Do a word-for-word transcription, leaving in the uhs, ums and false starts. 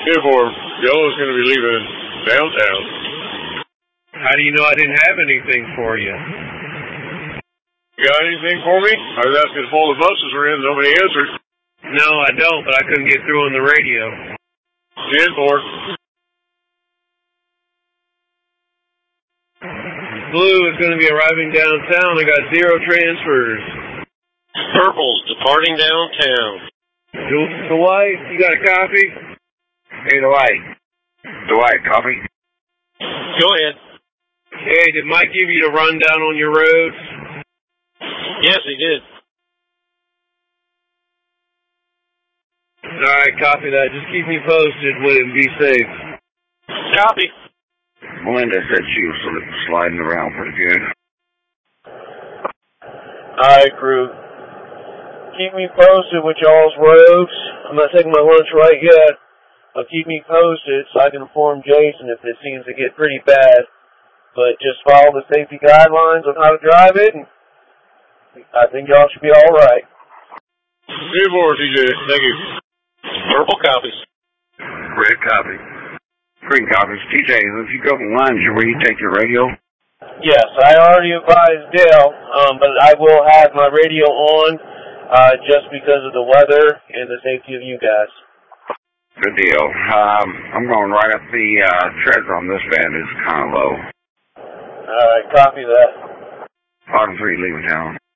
Uniform, Yellow's going to be leaving downtown. How do you know I didn't have anything for you? You got anything for me? I was asking if all the buses were in, nobody answered. No, I don't, but I couldn't get through on the radio. ten four. Blue is going to be arriving downtown. I got zero transfers. Purple's departing downtown. Dwight, you got a copy? Hey, Dwight. Dwight, copy? Go ahead. Hey, did Mike give you the rundown on your roads? Yes, he did. All right, copy that. Just keep me posted when it be safe. Copy. Melinda said she was sliding around pretty good. All right, crew. Keep me posted with y'all's roads. I'm not taking my lunch right yet, but keep me posted so I can inform Jason if it seems to get pretty bad. But just follow the safety guidelines on how to drive it, and I think y'all should be all right. ten four, T J. Thank you. Purple copies. Red copy. Green copies. T J, if you go to lunch, where you take your radio? Yes, I already advised Dale, um, but I will have my radio on uh, just because of the weather and the safety of you guys. Good deal. Um, I'm going right up the uh, treads on this band is kind of low. All right, copy that. five three, leaving town.